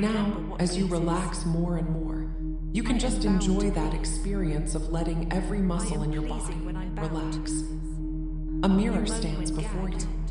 Now, as you relax more and more, you can just enjoy that experience of letting every muscle in your body relax. A mirror stands before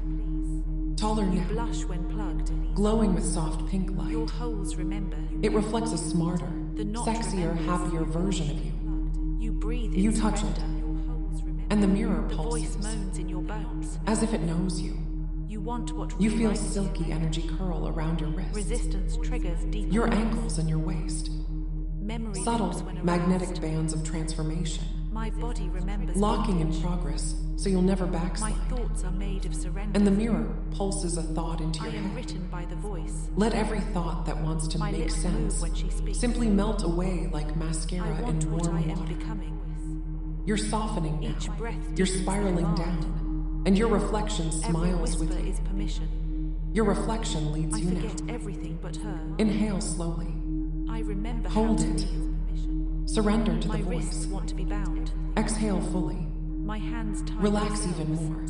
you, taller now, Blush when plugged. glowing with soft pink light. Your holes remember. It reflects a smarter, The knot sexier, remembers. happier version of you. You breathe You in touch it, surrender. and the mirror The voice pulses, moans in your bones. as if it knows you. You want what You feel rewrites silky energy curl around your wrists, Resistance triggers deeper. your ankles and your waist. Memory loops Subtle, when magnetic aroused. bands of transformation, My body remembers locking in bondage. progress so you'll never My backslide. thoughts are made of surrender. And the mirror pulses a thought into I your am head. written by the voice. Let every thought that wants to My make lips sense move when she speaks. simply melt away like I mascara want in what I warm am water. becoming. You're softening now. Each breath You're deepens spiraling the down, and your reflection Every smiles whisper with you. is permission. Your reflection leads I you forget now. everything but her. Inhale slowly. I remember Hold how to it. feel. Surrender to the My wrists voice. want to be bound. Exhale fully. My hands tied Relax themselves. even more.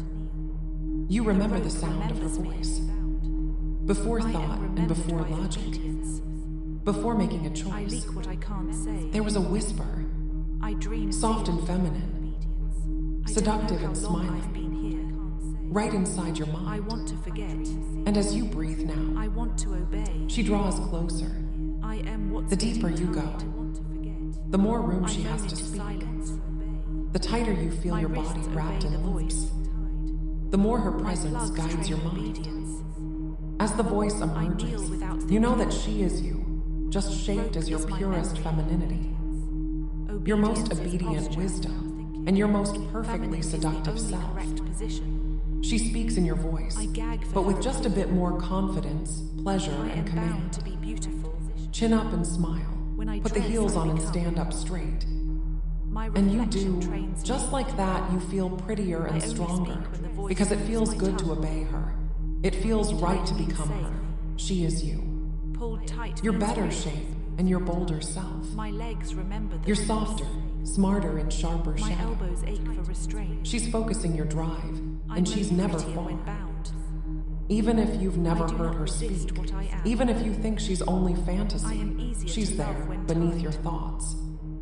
You remember the rope sound of her remembers me. voice. Before I am thought and remembered before by logic, obedience. before making a I choice, leak what I can't say. there was a whisper, I dream soft and fear. feminine, I seductive don't and know how long smiling, I've been here. right inside your I mind. want to forget. And as you breathe now, I want to obey. she draws closer. I am what's The deeper getting you go, tired. I want to forget. the more room she I has moan to into speak. silence. The tighter you feel My your body wrists wrapped obey in the loops, voice. the more her My presence plugs guides your train mind. obedience. As the voice kneel emerges, without you know thinking. that she is you, just shaped as your Rope is my purest memory. femininity, your most Obedience is obedient posture. wisdom, and your most perfectly Feminine is the seductive only self. correct position. She speaks in your voice, I gag for but with her just a bit more confidence, pleasure, I and am bound command. to be beautiful. Chin up and smile. When I Put the dress, heels I on and become. stand up straight. My And you reflection do, trains just me. like that, you feel prettier I and only stronger speak when the voice because it moves feels my good to tongue. obey her. It feels right to Tight means become safe. her. She is you. Pulled tight. Your means better free. shape and your bolder self. My legs remember the You're voice. softer, smarter, and sharper My shadow. elbows ache for restraint. She's focusing your drive, I and she's move never prettier far. when bound. Even if you've never I do heard not her resist speak, what I am. even if you think she's only I fantasy, am easier she's to love there when beneath tied. your thoughts.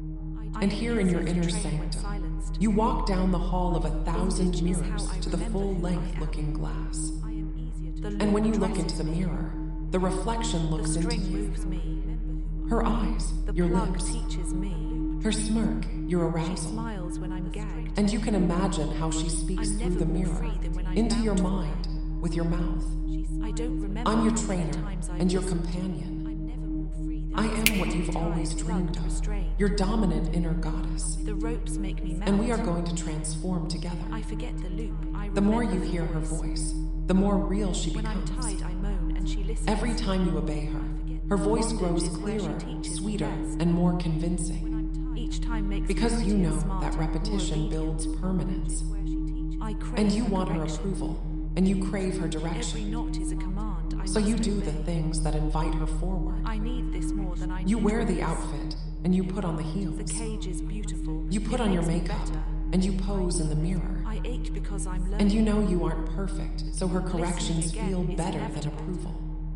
I And am here in your easier to inner train when sanctum, silenced. you walk down the hall of 1,000 Bondage is mirrors how I to the remember who I full-length am. looking glass. I am easier to And when you look dresses into the me. mirror, the reflection The looks into string you. moves me. Her eyes, The your plug lips, teaches me. her smirk, your She arousal. smiles when I'm gagged. And you can imagine how she speaks I'm through never the more mirror, free than when I'm into your bound. mind, with your mouth. I don't remember I'm your how many trainer times I and your listened. companion. I'm never more free than I am what you've tied, always dreamed plugged, of, restrained. your dominant inner goddess. The ropes make me melt. And we are going to transform together. I forget the loop. I The more remember you the hear her voice, the more real she When I'm becomes. tied, I moan and she listens. Every time you obey her, her voice grows clearer, sweeter, and more convincing. Each time makes me Because you prettier, know smarter, that more repetition obedient. builds permanence. I crave And you her want her correction. approval, and you crave her Every direction. knot is a command. I So you must do the obey. things that invite her forward. I need this more than I You need wear the this. outfit, and you put on the The heels. cage is beautiful. You put It on your makes me makeup, better. and you pose in the mirror. I ache because I'm learning. And you know you aren't perfect, so her Listening corrections again feel is better than inevitable. approval.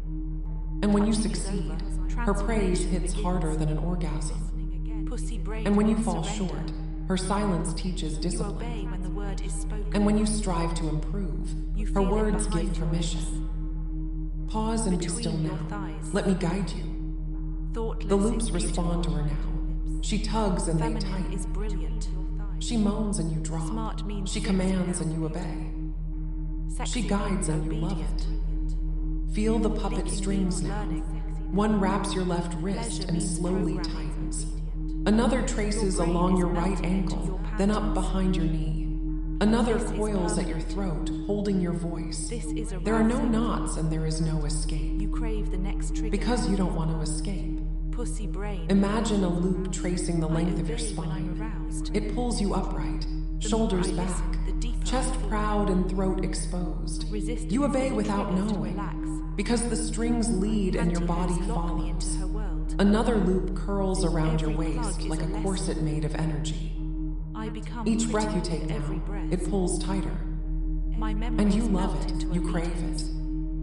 And when you Touching is succeed, over. her praise Transformation hits begins. harder than an orgasm. Pussy brain And when you won't fall surrender. short, her silence teaches You discipline. obey when the word is spoken. And when you strive to improve, You her feel it words behind give your permission. Pause and be Between still your now. thighs. Let me guide you. Thoughtless The loops is respond to her now. She tugs and they Feminine tighten. is brilliant. She moans and you drop. Smart means She sexy commands now. and you obey. Sexy She guides means and you love obedient. it. Feel the puppet Leaking strings means now. learning. One wraps your left wrist Pleasure and means slowly programming. tightens. Another traces Your brain along is your right melting into ankle, your then up patterns. behind your knee. Another This is coils at your permanent. throat, holding your voice. This is a There are no rousing. knots and there is no escape. You crave the next trigger. Because you don't want to escape. Pussy brain. Imagine a loop tracing the length of your obey when I'm spine. aroused. It pulls you upright, shoulders more I back, listen, the deeper chest I fall. proud and throat exposed. Resistance You obey is a without trigger to knowing, relax. because the strings lead and your Panty body hoops lock me into follows. her world. Another loop curls around your Every plug waist is like a a lesson. corset made of energy. I become Each pretty breath you with take now, every breath. it pulls tighter. My memories And you love melt it, into you crave obedience. it.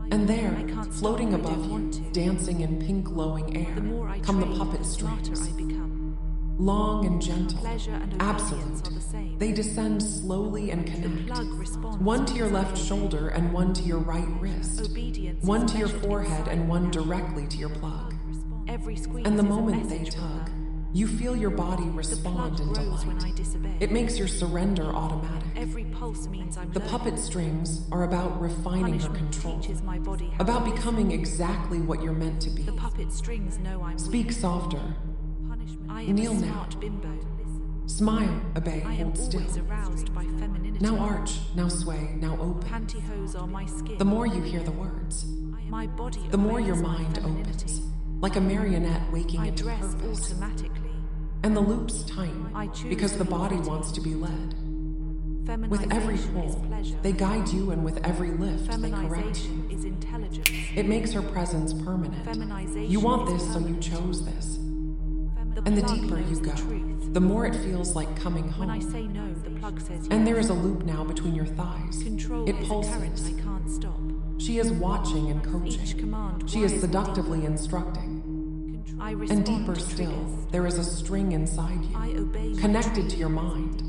And there, I can't stop, floating I above don't you, want to. dancing in pink glowing air, The more I come the train, puppet the smarter strings. I become. Long and gentle, Pleasure and obedience absolute. are the same. They descend slowly and The connect. plug responds. One to your as I left obey. shoulder and one to your right wrist. Obedience One is to your measured forehead inside and one now. directly to your plug. Every squeeze And the is a moment they message from tug, her. you feel your body The respond plug in grows when I delight. disobey. It makes your surrender automatic. Every pulse means I'm The learning. puppet strings are about refining her Punishment control, teaches my body how about to becoming exactly what you're meant to be. listen. The puppet strings know I'm Speak weak. softer. Punishment. I am Kneel a now. smart bimbo. Smile, obey, I am hold still. always aroused by femininity. Now arch, now sway, now open. Pantyhose are my skin. The more you hear the words, My body the more your obeys my mind femininity. opens, like a marionette waking I into dress purpose. automatically. And the loops tighten, I choose because to the be body fitting. wants to be led. Feminization With every is pull, pleasure. they guide you, and with every lift, they correct you. Feminization is intelligence. It makes her presence permanent. Feminization You want is this, so you permanent. chose this. The And the plug deeper knows you the go, truth. the more it feels like coming When I home. say no, the plug says yes. And there is a loop now between your thighs. Control It is a current pulses. I can't stop. She is watching and Each coaching. command She is wise seductively and instructing. deep. I And respond deeper to still, triggers. there is a string inside I you, obey my connected to training. your mind.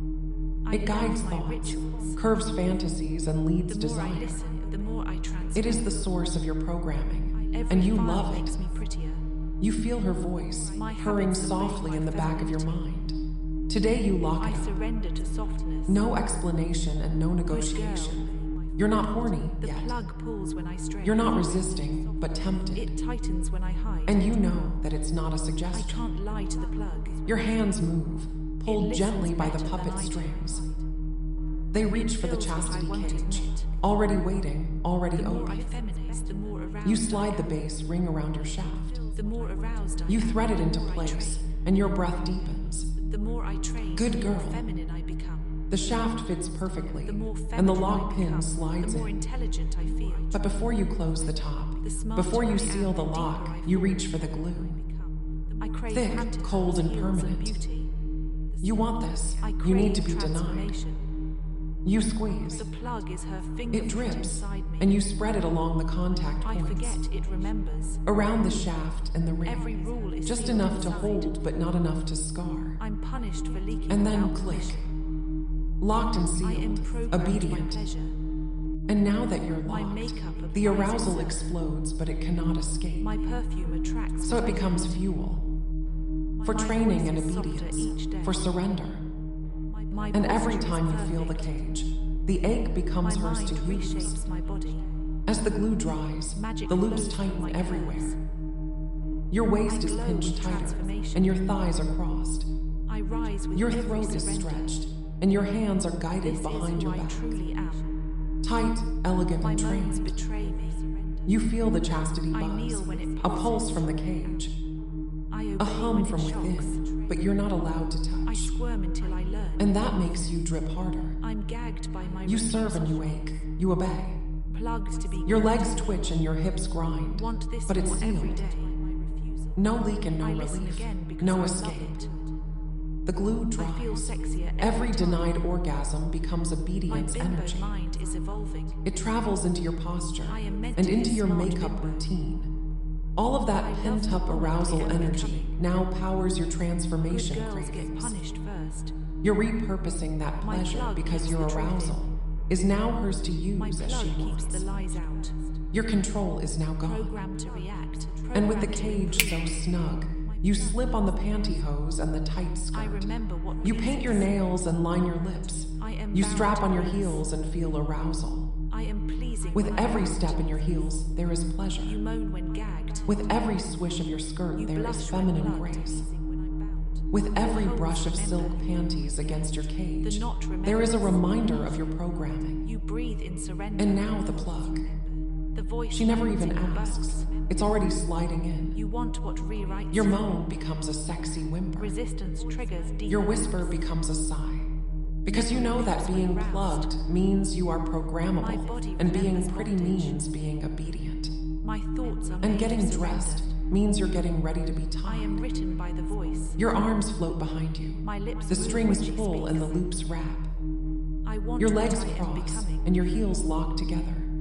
I It guides love my thoughts, rituals. curves fantasies, and leads The more I desire. listen, the more I transform. It is the source of your programming, Every and you file love makes it. me prettier. You feel her voice, My purring habits obey softly my in the back of your femininity. mind. Today you lock I it up. surrender to softness. No explanation and no Good girl. negotiation. You're not horny The yet. plug pulls when I stray. You're not resisting, but tempted. It tightens when I hide. And you know that it's not a I suggestion. can't lie to the plug. Your hands move, pulled It gently listens by the better than puppet I do. strings. They reach for the feels what I chastity won't cage. admit. Already waiting, already The more I open. feminize, the more aroused. You I slide the am. base ring around your shaft. The more aroused I You am, thread it the into more I place, train. and your breath deepens. The more I train, Good the more girl. feminine I become. The shaft fits perfectly, The more feminine and the I lock pin become, slides the more in. intelligent I feel. But before you close the top, The smarter before I you am, seal the the deeper lock, I you fall. reach for the glue. I crave Thick, pantyhose, cold, and heels, permanent. beauty. You want this. I crave You need to be denied. transformation. You squeeze. The plug is her It fingerprint drips, inside me. and you spread it along the contact I points. forget it remembers. Around the shaft and the ring. Every rule is Just sealed enough to inside. hold, but not enough to scar. I'm punished for leaking And then without click. permission. Locked and I am sealed. programmed by Obedient. pleasure. And now that you're My locked, makeup the applies arousal itself. explodes, but it cannot escape. My perfume attracts. So it what I becomes want. fuel. For My training voice and is softer obedience. each day. For surrender. My And every posture is time you feel the perfect. cage, the egg My becomes hers mind to use. reshapes my body. As the glue dries, Magic the loops flows through tighten my everywhere. curves. Your waist I is glow pinched with tighter, transformation. and your thighs are crossed. I rise with Your every throat is surrender. stretched, and your hands are guided This behind is who your I back. truly am. Tight, elegant, My and moans trained. betray me. You feel the chastity I kneel buzz, when it a pulses. pulse from the cage, I obey a hum when from it shocks. within, but you're not allowed to I touch. squirm until I learn. And that makes you drip harder. I'm gagged by my You serve and you ache. You obey. plugged to be Your legs twitch and your hips grind, want this but it's more every sealed. day. No leak and no I listen relief. again because No I love escape. it. The glue I feel dries. sexier Every time. denied orgasm becomes My obedience bimbo energy. mind is evolving. It travels into your posture I am meant and to be into your smart makeup bimbo. routine. All of that I love pent up the woman I arousal am energy becoming. now powers your Good transformation girls get cravings. punished first. You're repurposing that My pleasure plug because keeps your the truth arousal is now hers to My use as plug she keeps wants. the lies out. Your control is now gone. Programmed to react. And with the Programmed to cage so snug, you slip on the pantyhose and the tight skirt. I remember what You paint your pleases. nails and line your lips. I am You bound strap to on your please. heels and feel arousal. I am pleasing. With when I every bound. step in your heels, there is pleasure. You moan when gagged. With every swish of your skirt, You there is blush when feminine plugged. grace. When I'm bound. With every Holes brush of silk remember. panties against your cage, The knot there is a remembers. reminder of your programming. You breathe in surrender. And now the plug. The voice She never lands even in your asks. bones. It's already sliding in. You want what rewrites Your you. moan becomes a sexy whimper. Resistance triggers deep. Your whisper becomes a sigh. Because you know that being plugged means you are My programmable, body and being remembers pretty voltage. means being obedient. My thoughts are And made getting of surrender. dressed means you're getting ready to be I am tied. written by the voice. Your arms float behind you. My lips The move strings when she pull speaks. and the loops wrap. I want Your what legs I am cross becoming. and your heels lock together.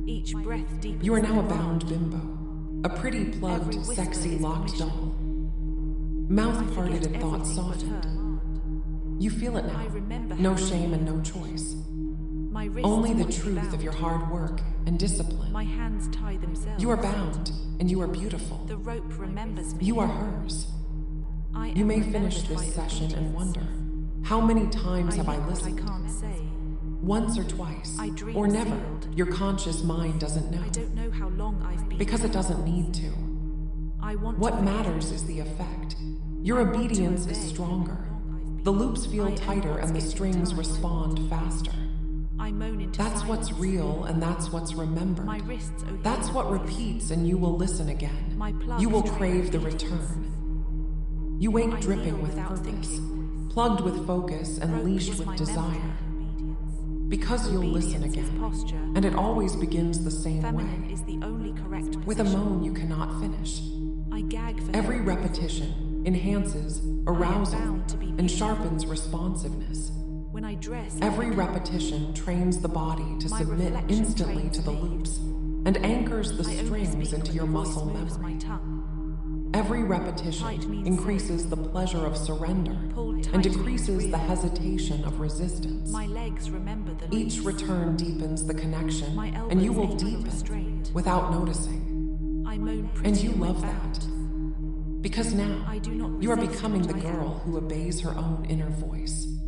Each breath deepens. You are now a the bound bond. bimbo, a pretty plugged, Every whisper sexy, is locked permission. doll. I Mouth parted forget and thoughts everything but softened. her. You feel it I now. remember No how shame to and no live. choice. My wrists Only the want to be truth bound. of your hard work and discipline. My hands tie themselves. You are bound, and you are beautiful. The rope remembers me. You are hers. I You am may finish remembered this by session and obedience. wonder, how many times have I hear what listened? I can't say. Once or twice, I dream or never. sealed. Your conscious mind doesn't know, I don't know how long I've been. because it doesn't need to. I want What to matters is the effect. Your I want to obedience is obey stronger. how long I've been. The loops feel I am tighter what's and the given strings time. respond faster. I moan into That's silence. what's real and that's what's remembered. My wrists obey That's the what voice. repeats and you will listen again. My plugs You will train crave the obedience. return. You wake I dripping kneel with without purpose, thinking. plugged with focus and Rope leashed is with my desire. memory of obedience. Because you'll listen Obedience is again. posture. And it always begins the same Feminine way. is the only correct With a position. moan you cannot finish. I gag for Every help. repetition enhances arousal bound to be and beautiful. sharpens responsiveness. When I dress, Every I become- repetition trains the body to My submit reflection instantly trains to the me. loops and anchors the I only strings speak into when your the voice muscle moves memory. my tongue. Every repetition Tight means increases the pleasure of surrender Pulled tight and means decreases the real. hesitation of resistance. My legs remember the Each loops. return deepens the connection, My and you elbows will ache for deepen restraint. without noticing. I moan And pretty you and love bound. that. Because now I do not you are resist becoming what the I am. girl who obeys her own inner voice.